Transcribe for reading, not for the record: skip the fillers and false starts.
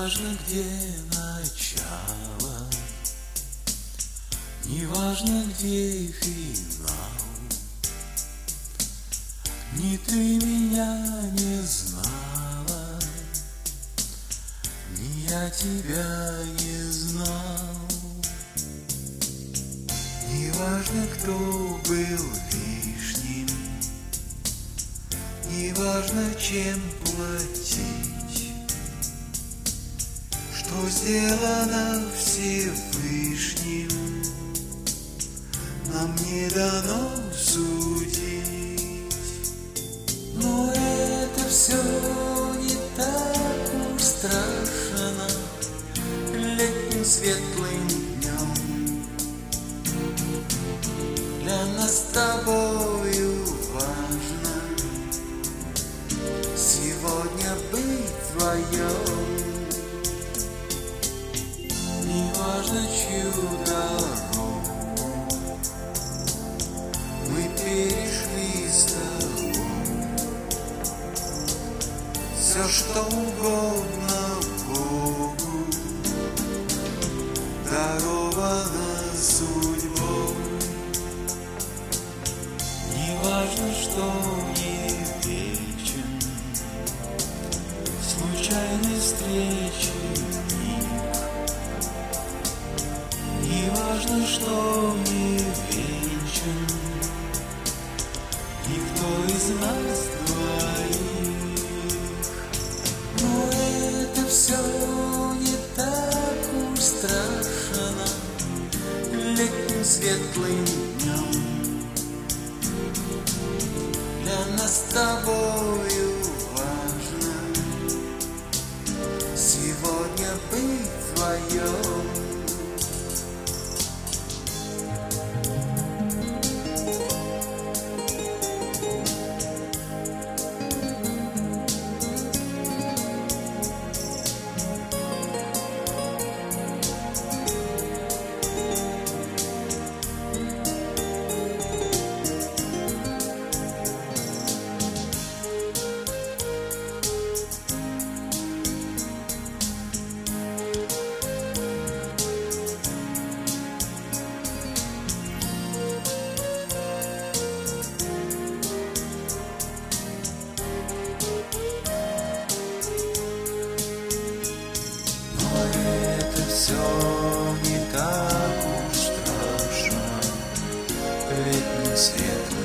важно, где начало, не важно, где финал. Ни ты меня не знала, ни я тебя не знал. Не важно, кто был лишним, не важно, чем платить, что сделано Всевышним, нам не дано судить. Но это все не так уж страшно летним светлым днем. Для нас с тобою важно сегодня быть вдвоем. Не важно, чью дорогу мы перешли с тобой. Все, что угодно Богу, даровано судьбой. Не важно, что не вечен случайной встречи миг. Не важно, что не вечен никто из нас двоих. Но это все не так уж страшно летним светлым днем. Для нас с тобою важно сегодня быть вдвоем. Все не так уж страшно летним светом